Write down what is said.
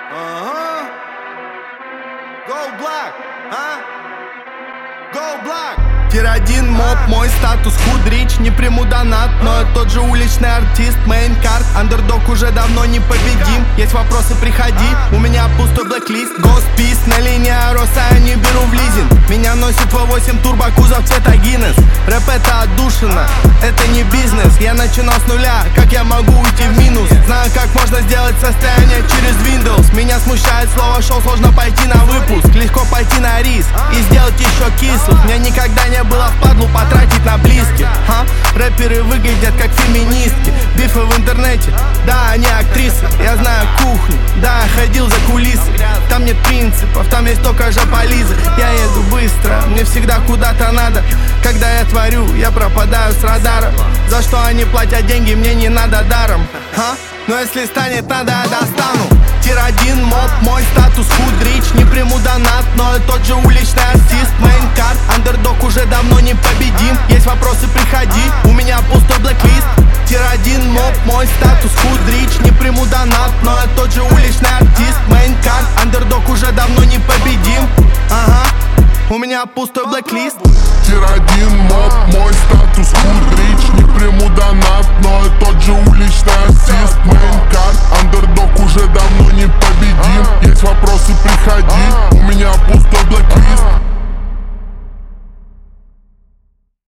Go Black, а? Go Black. Тир-1 моп, мой статус худрич. Не приму донат, но я тот же уличный артист. Мейнкарт, андердог уже давно не победим. Есть вопросы, приходи, у меня пустой блэклист. Госпис на линии роста, я не беру в лизинг. Меня носит V8 турбокузов цвета Гиннес. Рэп это отдушина, это не бизнес. Я начинал с нуля, как я могу уйти в минус? Знаю, как можно сделать состояние через Windows. Меня смущает слово шоу, сложно пойти на выпуск. Легко пойти на риск и сделать еще кислых. Мне никогда не было впадлу потратить на близких. Рэперы выглядят как феминистки. Бифы в интернете, да, они актрисы. Я знаю кухню, да, я ходил за кулисы. Там нет принципов, там есть только жополизы. Я еду быстро, мне всегда куда-то надо. Когда я творю, я пропадаю с радара. За что они платят деньги, мне не надо даром. Но если станет надо, я достану. Тир-1 моп, мой статус худрич. Не приму донат, но я тот же уличный артист. Мейнкарт, андердог уже давно не победим. Есть вопросы, приходи, у меня пустой блэклист. Тир-1 моп, мой статус худрич. Не приму донат, но я тот же уличный артист. Мейнкарт, андердог уже давно не победим. У меня пустой блэклист. Тир-1 моп, мой статус худрич. Не приму донат, но я тот же уличный